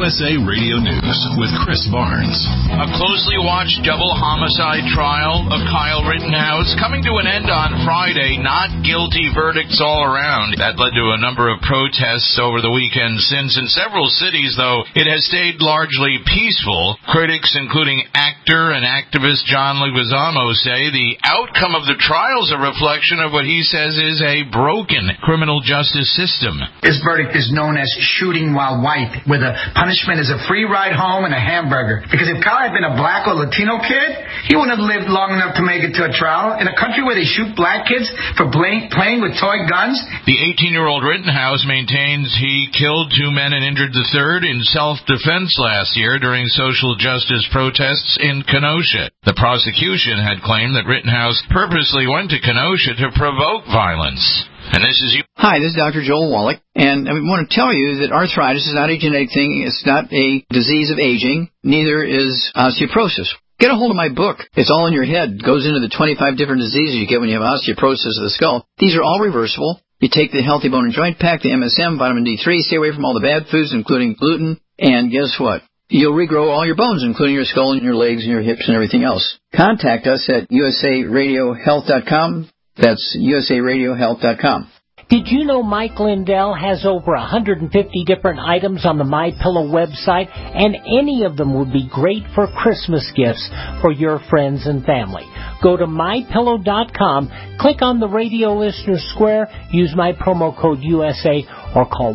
USA Radio News with Chris Barnes. A closely watched double homicide trial of Kyle Rittenhouse coming to an end on Friday. Not guilty verdicts all around. That led to a number of protests over the weekend since. In several cities, though, it has stayed largely peaceful. Critics, including actor and activist John Leguizamo, say the outcome of the trial is a reflection of what he says is a broken criminal justice system. This verdict is known as shooting while white, where the punishment is a free ride home and a hamburger. Because if Kyle had been a black or Latino kid, he wouldn't have lived long enough to make it to a trial. In a country where they shoot black kids for playing with toy guns. The 18-year-old Rittenhouse maintains he killed 2 men and injured the third in self-defense last year during social justice protests in Kenosha. The prosecution had claimed that Rittenhouse purposely went to Kenosha to provoke violence. And this is you. Hi, this is Dr. Joel Wallach, and I want to tell you that arthritis is not a genetic thing. It's not a disease of aging. Neither is osteoporosis. Get a hold of my book. It's all in your head. It goes into the 25 different diseases you get when you have osteoporosis of the skull. These are all reversible. You take the Healthy Bone and Joint Pack, the MSM, vitamin D3, stay away from all the bad foods, including gluten, and guess what? You'll regrow all your bones, including your skull and your legs and your hips and everything else. Contact us at usaradiohealth.com. That's usaradiohealth.com. Did you know Mike Lindell has over 150 different items on the MyPillow website, and any of them would be great for Christmas gifts for your friends and family? Go to MyPillow.com, click on the radio listener square, use my promo code USA, or call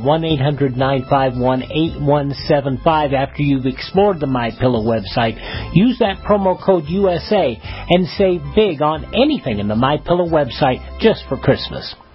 1-800-951-8175 after you've explored the MyPillow website. Use that promo code USA and save big on anything in the MyPillow website just for Christmas.